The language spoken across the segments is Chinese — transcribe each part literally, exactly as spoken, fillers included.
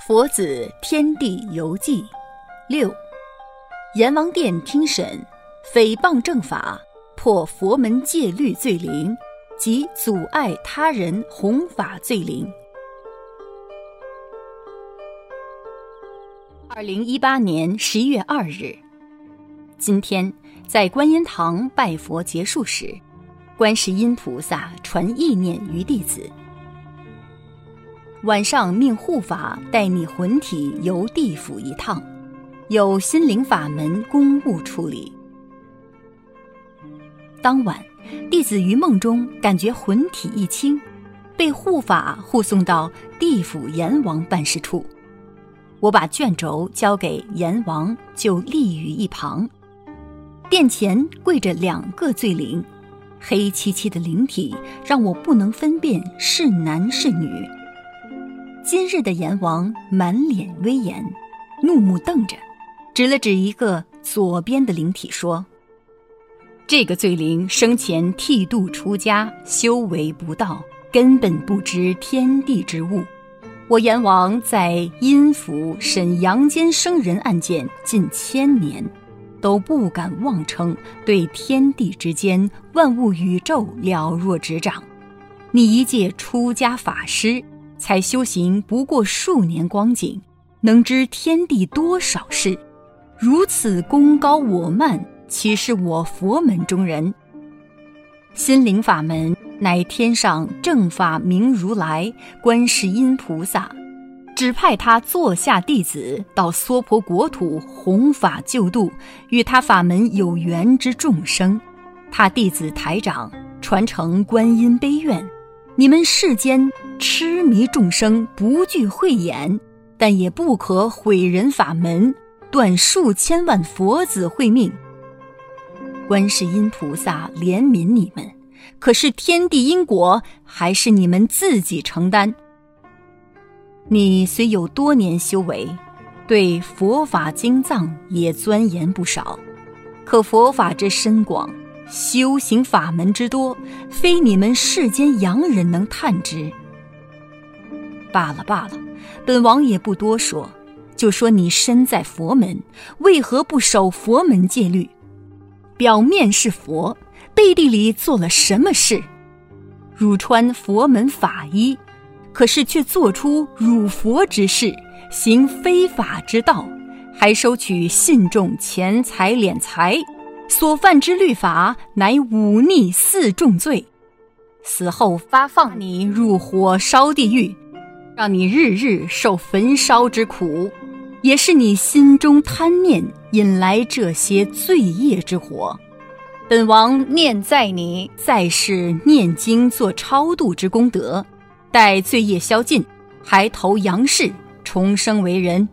佛子天地游记六，阎王殿听审诽谤正法，破佛门戒律罪灵及阻碍他人弘法罪灵。二零一八年十一月二日，今天在观音堂拜佛结束时，观世音菩萨传意念于弟子，晚上命护法带你魂体游地府一趟，有心灵法门公务处理。当晚，弟子于梦中感觉魂体一轻，被护法护送到地府阎王办事处。我把卷轴交给阎王，就立于一旁。殿前跪着两个罪灵，黑漆漆的灵体让我不能分辨是男是女。今日的阎王满脸威严，怒目瞪着，指了指一个左边的灵体说：这个罪灵生前剃度出家，修为不道，根本不知天地之物。我阎王在阴府审阳间生人案件近千年，都不敢妄称对天地之间万物宇宙了若指掌。你一介出家法师，才修行不过数年光景，能知天地多少事？如此功高我慢，岂是我佛门中人？心灵法门乃天上正法明如来观世音菩萨，指派他座下弟子到娑婆国土弘法救度与他法门有缘之众生。他弟子台长传承观音悲愿，你们世间痴迷众生不惧慧眼，但也不可毁人法门，断数千万佛子慧命。观世音菩萨怜悯你们，可是天地因果还是你们自己承担。你虽有多年修为，对佛法经藏也钻研不少，可佛法之深广，修行法门之多，非你们世间洋人能探知。罢了罢了，本王也不多说，就说你身在佛门，为何不守佛门戒律？表面是佛，背地里做了什么事？汝穿佛门法衣，可是却做出辱佛之事，行非法之道，还收取信众钱财敛财，所犯之律法乃忤逆四重罪。死后发放你入火烧地狱，让你日日受焚烧之苦，也是你心中贪念引来这些罪业之火。本王念在你在世念经做超度之功德，待罪业消尽，还投阳世重生为人。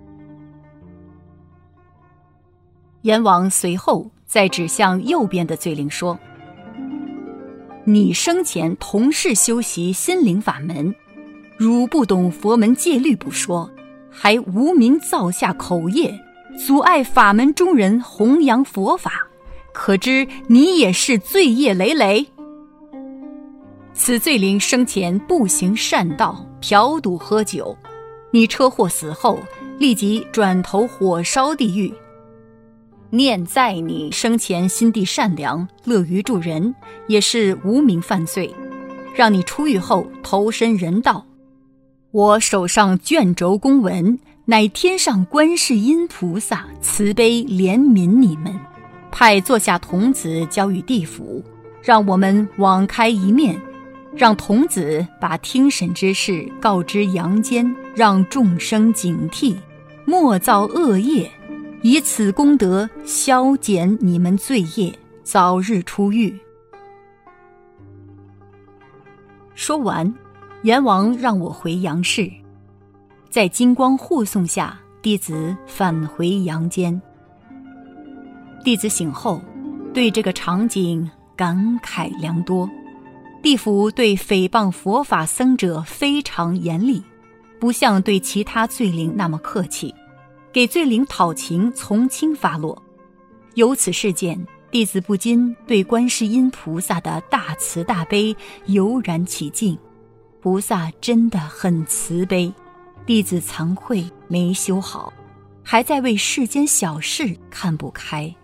阎王随后再指向右边的罪灵说：你生前同是修习心灵法门，汝不懂佛门戒律不说，还无名造下口业，阻碍法门中人弘扬佛法，可知你也是罪业累累。此罪灵生前不行善道，嫖赌喝酒，你车祸死后立即转投火烧地狱。念在你生前心地善良，乐于助人，也是无名犯罪，让你出狱后投身人道。我手上卷轴公文，乃天上观世音菩萨慈悲怜悯你们，派座下童子交于地府，让我们网开一面，让童子把听审之事告知阳间，让众生警惕，莫造恶业，以此功德消减你们罪业，早日出狱。说完，阎王让我回阳世，在金光护送下，弟子返回阳间。弟子醒后，对这个场景感慨良多。地府对诽谤佛法僧者非常严厉，不像对其他罪灵那么客气，给罪灵讨情从轻发落。由此事件，弟子不禁对观世音菩萨的大慈大悲油然起敬。菩萨真的很慈悲， 弟子惭愧没修好，还在为世间小事看不开。